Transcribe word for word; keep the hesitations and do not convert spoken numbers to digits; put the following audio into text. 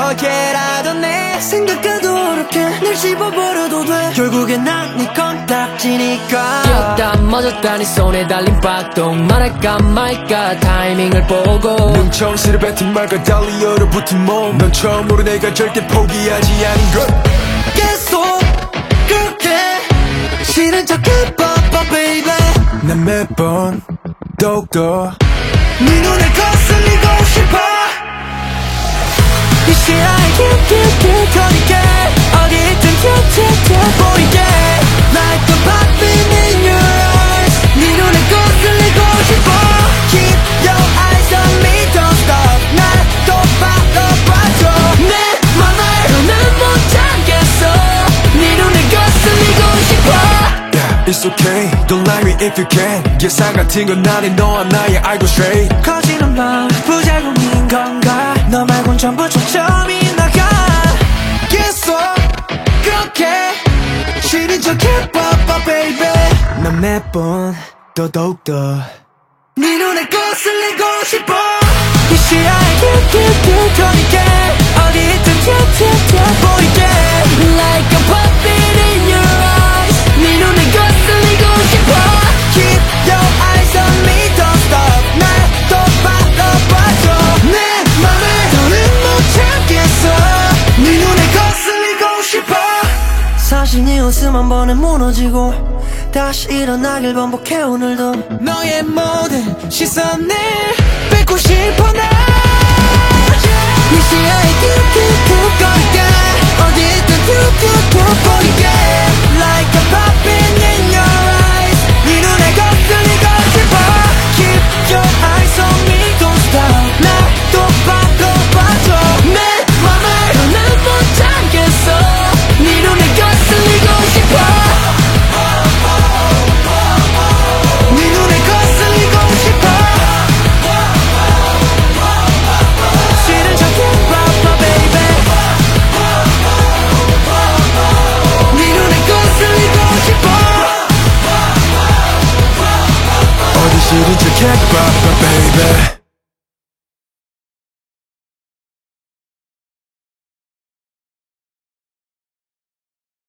어떻게라도 내 생각과도 어렵게 날 씹어버려도 돼 결국엔 난 네 건딱지니까 뛰었다 멎었다 네 손에 달린 박동 말할까 말까 타이밍을 보고 눈청실을 뱉은 말과 달리 얼어붙은 몸 넌 처음으로 내가 절대 포기하지 않은 것 계속 그렇게 싫은 척해봐봐 baby 난 매번 더욱더 네 눈에 거슬리고 싶어 이 시야에 킥킥킥 거리게 어디 있든 튀어튀어 보이게 Like a popping in your eyes 네 눈에 거슬리고 싶어 Keep your eyes on me don't stop 날 또 바라봐줘 내 맘을 난 못 참겠어 네 눈에 거슬리고 싶어 Yeah, it's okay, don't lie me if you can 예상 같은 건 아닌 너와 나의 알고 straight 커지는 밤 부작용인 건가 너 말곤 전부 초점이 나가 계속 그렇게 싫은 척 해봐봐 baby 난 매번 더 더욱더 네 눈에 거슬리고 싶어 이 시야에 킥킥킥 거리게 어디 있든 튀어튀어 보이게 Like a puppet in your eyes 네 눈에 거슬리고 싶어 Keep your eyes on me don't stop 날 또 바라봐줘 내 맘을 더는 못 참겠어 네 눈에 거슬리고 싶어 사실 네 웃음 한 번에 무너지고 다시 일어나길 반복해 오늘도 너의 모든 시선을 뺏고 싶어 나 네 시야에 툭툭툭 거리게 어디 있든 툭툭툭 보이게 Like a popping in your eyes 네 눈에 거슬리고 싶어 Keep your eyes on me don't stop 날 또 바라봐줘 내 맘을 난 못 참겠어 네 눈에 거슬리고 싶어 네 눈에 거슬리고 싶어 싫은 척 해봐봐 baby 네 눈에 거슬리고 싶어 어디 싫은 척 해봐봐 baby